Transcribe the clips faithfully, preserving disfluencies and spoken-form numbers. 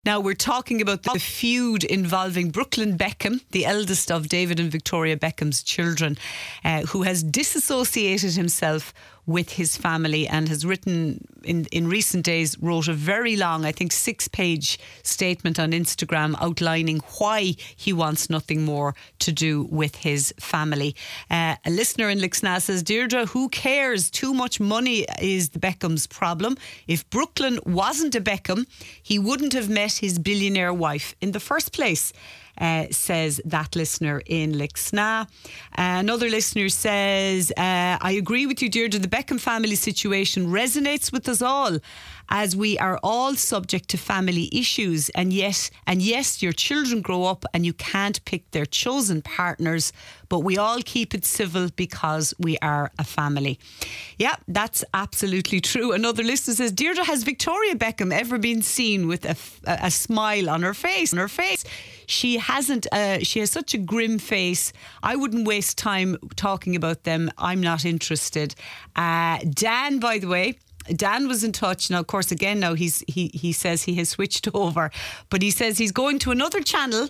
Now we're talking about the feud involving Brooklyn Beckham, the eldest of David and Victoria Beckham's children, uh, who has disassociated himself with his family and has written in, in recent days, wrote a very long, I think six page statement on Instagram outlining why he wants nothing more to do with his family. Uh, a listener in Lixnaw says, Deirdre, who cares? Too much money is the Beckham's problem. If Brooklyn wasn't a Beckham, he wouldn't have met his billionaire wife in the first place. Uh, says that listener in Lixnaw. Uh, another listener says, uh, I agree with you, Deirdre. The Beckham family situation resonates with us all, as we are all subject to family issues. And yes, and yes, your children grow up and you can't pick their chosen partners, but we all keep it civil because we are a family. Yeah, that's absolutely true. Another listener says, Deirdre, has Victoria Beckham ever been seen with a, a, a smile on her face? On her face, she hasn't. Uh, she has such a grim face. I wouldn't waste time talking about them. I'm not interested. Uh, Dan, by the way. Dan was in touch. Now, of course, again, now he's he he says he has switched over, but he says he's going to another channel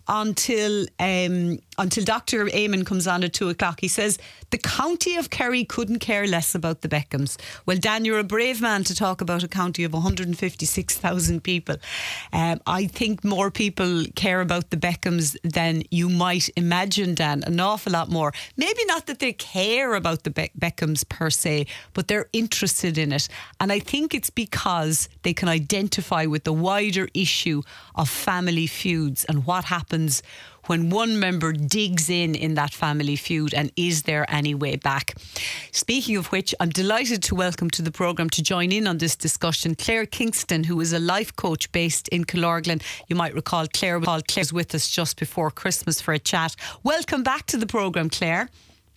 until um, until Doctor Eamon comes on at two o'clock. He says the county of Kerry couldn't care less about the Beckhams. Well, Dan, you're a brave man to talk about a county of one hundred fifty-six thousand people. Um, I think more people care about the Beckhams than you might imagine, Dan. An awful lot more. Maybe not that they care about the Be- Beckhams per se, but they're interested in it. And I think it's because they can identify with the wider issue of family feuds and what happens when one member digs in in that family feud, and is there any way back? Speaking of which, I'm delighted to welcome to the programme to join in on this discussion Claire Kingston, who is a life coach based in Killorglin. You might recall Claire was with us just before Christmas for a chat. Welcome back to the programme, Claire.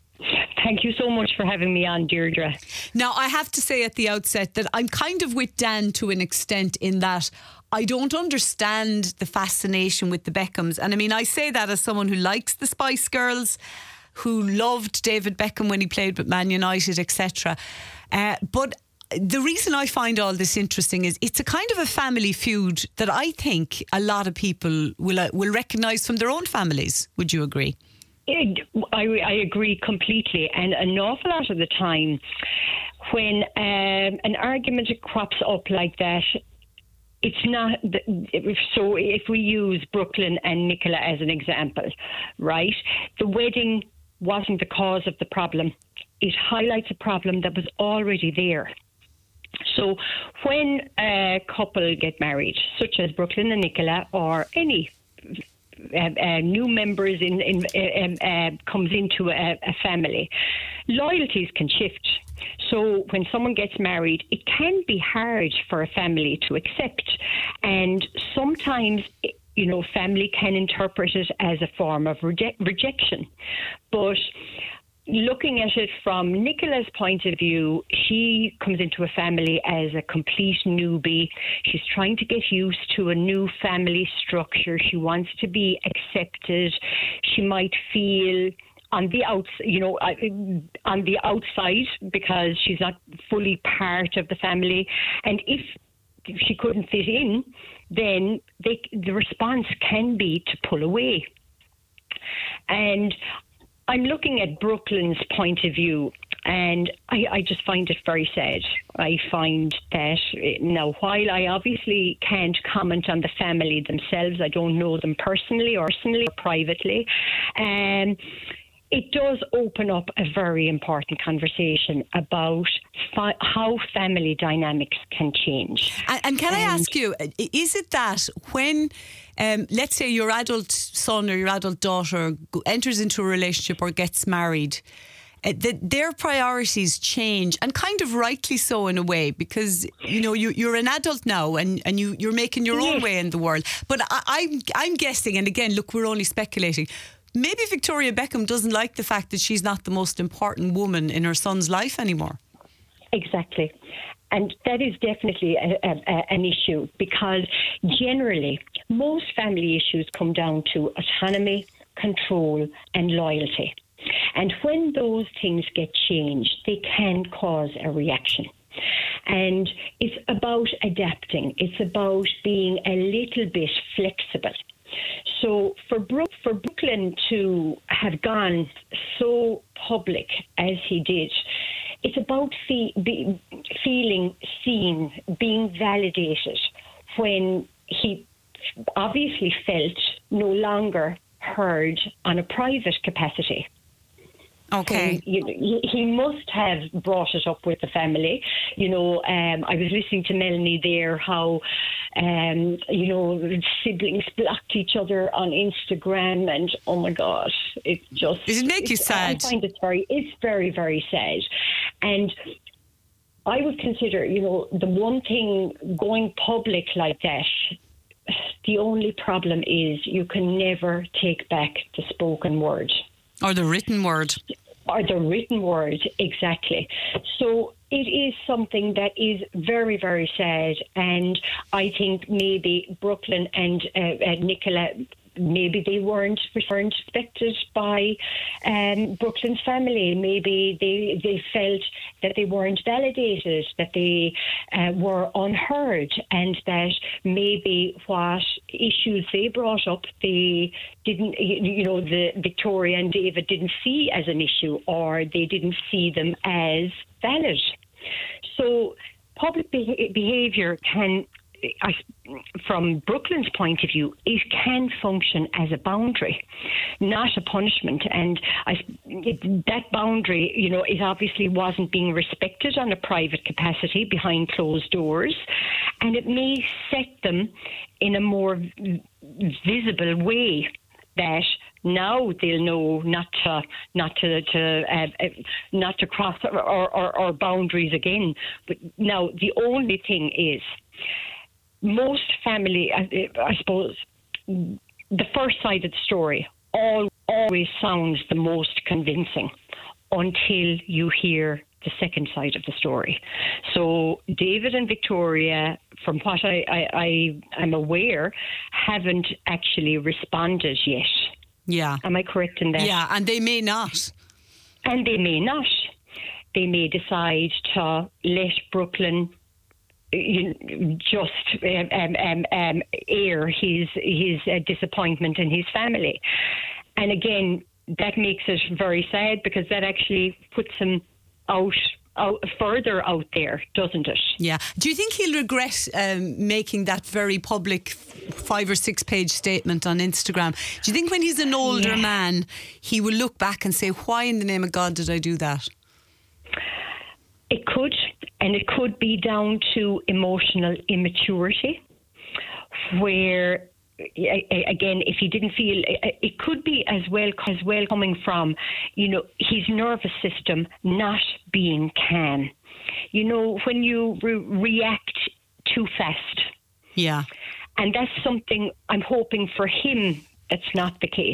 Thank you so much for having me on, Deirdre. Now, I have to say at the outset that I'm kind of with Dan to an extent in that I don't understand the fascination with the Beckhams. And I mean, I say that as someone who likes the Spice Girls, who loved David Beckham when he played with Man United, et cetera. Uh, but the reason I find all this interesting is it's a kind of a family feud that I think a lot of people will uh, will recognise from their own families. Would you agree? I, I agree completely. And an awful lot of the time when um, an argument crops up like that, it's not, so if we use Brooklyn and Nicola as an example, right? The wedding wasn't the cause of the problem. It highlights a problem that was already there. So when a couple get married, such as Brooklyn and Nicola, or any Uh, uh, new members in, in uh, uh, comes into a, a family, loyalties can shift. So when someone gets married, it can be hard for a family to accept, and sometimes, you know, family can interpret it as a form of reje- rejection. But looking at it from Nicola's point of view, she comes into a family as a complete newbie. She's trying to get used to a new family structure. She wants to be accepted. She might feel on the outs, you know, on the outside because she's not fully part of the family. And if she couldn't fit in, then they, the response can be to pull away. And I'm looking at Brooklyn's point of view, and I, I just find it very sad. I find that now, while I obviously can't comment on the family themselves, I don't know them personally or personally or privately, um, it does open up a very important conversation about fi- how family dynamics can change. And, and can and I ask you, is it that when, um, let's say your adult son or your adult daughter enters into a relationship or gets married, uh, that their priorities change, and kind of rightly so in a way, because you know you, you're an adult now and, and you, you're making your own yes. way in the world. But I, I'm I'm guessing, and again, look, we're only speculating, maybe Victoria Beckham doesn't like the fact that she's not the most important woman in her son's life anymore. Exactly. And that is definitely a, a, a, an issue, because generally most family issues come down to autonomy, control and loyalty. And when those things get changed, they can cause a reaction. And it's about adapting. It's about being a little bit flexible. So for Brook, for Brooklyn to have gone so public as he did, it's about fe- be, feeling seen, being validated when he obviously felt no longer heard on a private capacity. Okay. You know, he, he must have brought it up with the family. You know, um, I was listening to Melanie there, how, um, you know, siblings blocked each other on Instagram, and oh my God, it just... Does it make you sad? I find it very, it's very, very sad. And I would consider, you know, the one thing going public like that, the only problem is you can never take back the spoken word. Or the written word. Or the written word, exactly. So it is something that is very, very sad. And I think maybe Brooklyn and uh, uh, Nicola, maybe they weren't, weren't respected by um, Brooklyn's family. Maybe they they felt that they weren't validated, that they uh, were unheard, and that maybe what issues they brought up, they didn't, you know, the Victoria and David didn't see as an issue, or they didn't see them as valid. So public be- behaviour can, I, from Brooklyn's point of view, it can function as a boundary, not a punishment. And I, it, that boundary, you know, it obviously wasn't being respected on a private capacity behind closed doors, and it may set them in a more visible way that now they'll know not to not to, to uh, uh, not to cross our, our, our boundaries again. But now the only thing is, most family, I, I suppose, the first side of the story all, always sounds the most convincing until you hear the second side of the story. So David and Victoria, from what I, I, I am aware, haven't actually responded yet. Yeah. Am I correct in that? Yeah, and they may not. And they may not. They may decide to let Brooklyn You just um, um, um, air his his uh, disappointment in his family. And again, that makes it very sad, because that actually puts him out, out further out there, doesn't it? Yeah. Do you think he'll regret um, making that very public five or six page statement on Instagram? Do you think when he's an older yeah. man, he will look back and say, why in the name of God did I do that? It could. And it could be down to emotional immaturity, where, again, if he didn't feel, it could be as well as well coming from, you know, his nervous system not being calm. You know, when you re- react too fast. Yeah. And that's something I'm hoping for him that's not the case.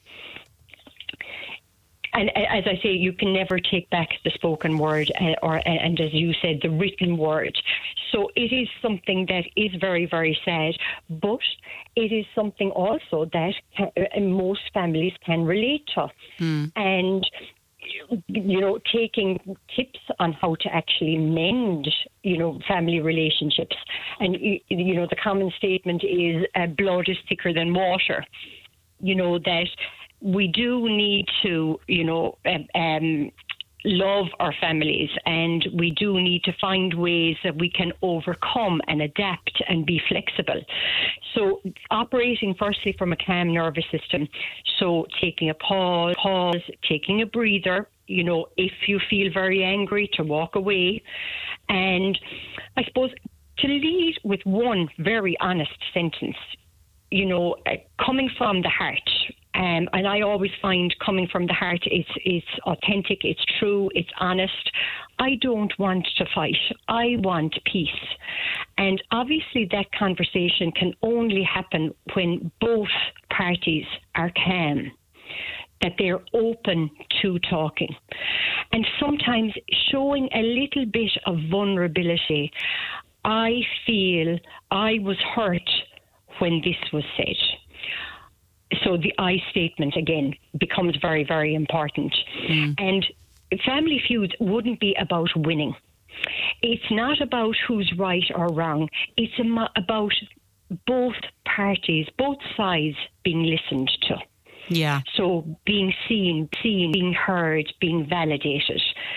And as I say, you can never take back the spoken word, uh, or and as you said, the written word. So it is something that is very, very sad, but it is something also that can, uh, most families can relate to. Mm. And, you know, taking tips on how to actually mend, you know, family relationships. And, you know, the common statement is uh, blood is thicker than water. You know, that we do need to, you know, um, um, love our families, and we do need to find ways that we can overcome and adapt and be flexible. So operating firstly from a calm nervous system, so taking a pause, pause, taking a breather, you know, if you feel very angry, to walk away. And I suppose to lead with one very honest sentence, you know, uh, coming from the heart. Um, and I always find coming from the heart, it's, it's authentic, it's true, it's honest. I don't want to fight. I want peace. And obviously that conversation can only happen when both parties are calm, that they're open to talking. And sometimes showing a little bit of vulnerability. I feel I was hurt when this was said. So the I statement, again, becomes very, very important. Mm. And Family Feuds wouldn't be about winning. it's not about who's right or wrong. It's am- about both parties, both sides being listened to. Yeah. So being seen, seen, being heard, being validated.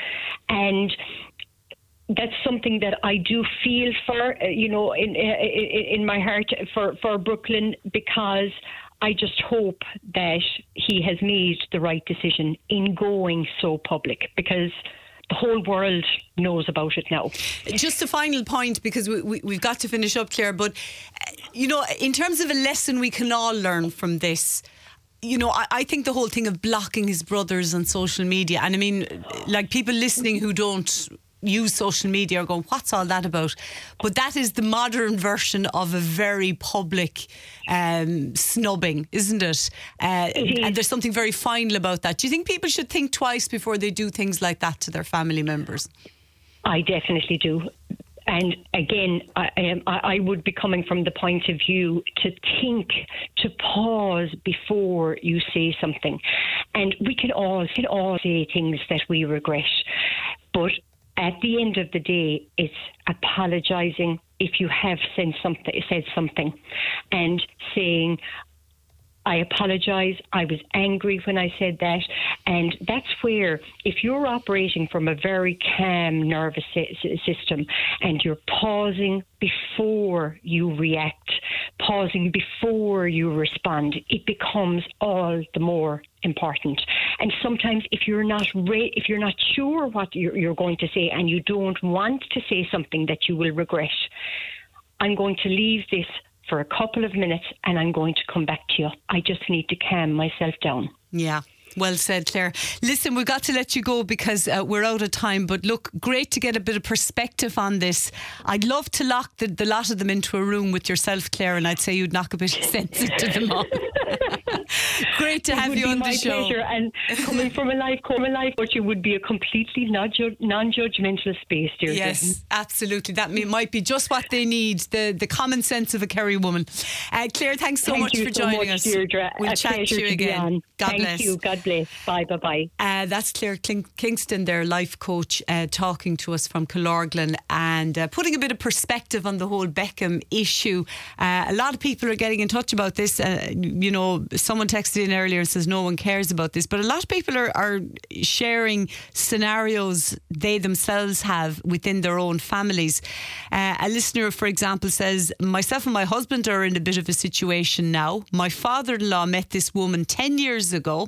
And that's something that I do feel for, uh, you know, in, in in my heart for, for Brooklyn, because I just hope that he has made the right decision in going so public, because the whole world knows about it now. Just a final point, because we, we, we've got to finish up, Claire, but, uh, you know, in terms of a lesson we can all learn from this, you know, I, I think the whole thing of blocking his brothers on social media, and I mean, like, people listening who don't use social media are going, what's all that about? But that is the modern version of a very public um, snubbing, isn't it? Uh, it is. And there's something very final about that. Do you think people should think twice before they do things like that to their family members? I definitely do. And again, I, um, I would be coming from the point of view to think, to pause before you say something. And we can all, can all say things that we regret. But at the end of the day, it's apologising if you have said something, said something, and saying, I apologise, I was angry when I said that. And that's where, if you're operating from a very calm nervous system and you're pausing before you react, pausing before you respond, it becomes all the more important. And sometimes if you're not re- if you're not sure what you're, you're going to say, and you don't want to say something that you will regret, I'm going to leave this for a couple of minutes and I'm going to come back to you. I just need to calm myself down. Yeah. Well said, Claire. Listen, we've got to let you go because uh, we're out of time. But look, great to get a bit of perspective on this. I'd love to lock the, the lot of them into a room with yourself, Claire, and I'd say you'd knock a bit of sense into them all. Great to have you on the show. It would be my pleasure. And coming from a life, from a life coach, it would be a completely non-judgmental space, Deirdre. Yes, absolutely. That may, might be just what they need, the, the common sense of a Kerry woman. Uh, Claire, thanks so Thank much for so joining much, us. Deirdre. We'll a chat to you to again. God Thank bless. you. God bless. Bye, bye, bye. Uh, that's Claire King- Kingston, their life coach, uh, talking to us from Killorglin and uh, putting a bit of perspective on the whole Beckham issue. Uh, a lot of people are getting in touch about this. Uh, you know, someone texted in earlier and says no one cares about this, but a lot of people are, are sharing scenarios they themselves have within their own families. Uh, a listener, for example, says, myself and my husband are in a bit of a situation now. My father-in-law met this woman ten years ago.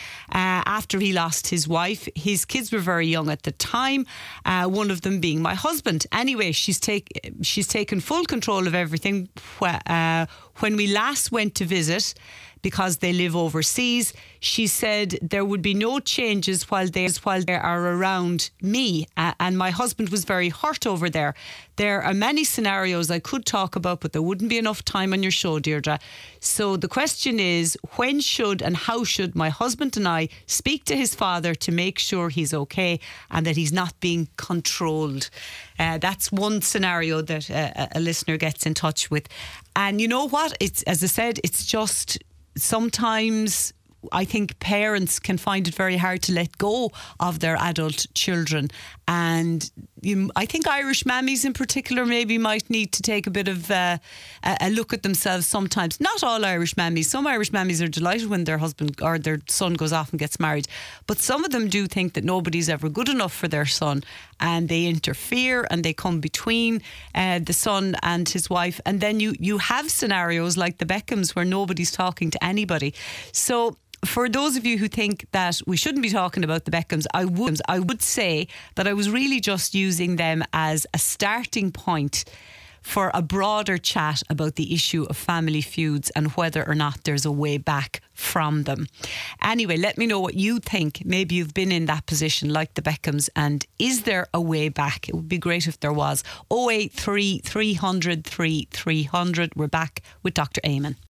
Uh, after he lost his wife. His kids were very young at the time, uh, one of them being my husband. Anyway, she's, take, she's taken full control of everything. Uh, when we last went to visit, because they live overseas, she said there would be no changes while they, while they are around me. Uh, and my husband was very hurt over there. There are many scenarios I could talk about, but there wouldn't be enough time on your show, Deirdre. So the question is, when should and how should my husband and I speak to his father to make sure he's okay and that he's not being controlled? Uh, that's one scenario that uh, a listener gets in touch with. And you know what? It's, as I said, it's just sometimes I think parents can find it very hard to let go of their adult children. And you, I think Irish mammies in particular maybe might need to take a bit of uh, a look at themselves sometimes. Not all Irish mammies. Some Irish mammies are delighted when their husband or their son goes off and gets married. But some of them do think that nobody's ever good enough for their son, and they interfere and they come between uh, the son and his wife. And then you, you have scenarios like the Beckhams where nobody's talking to anybody. So for those of you who think that we shouldn't be talking about the Beckhams, I would, I would say that I was really just using them as a starting point for a broader chat about the issue of family feuds and whether or not there's a way back from them. Anyway, let me know what you think. Maybe you've been in that position like the Beckhams, and is there a way back? It would be great if there was. oh eight three, three hundred, three three hundred. We're back with Doctor Eamon.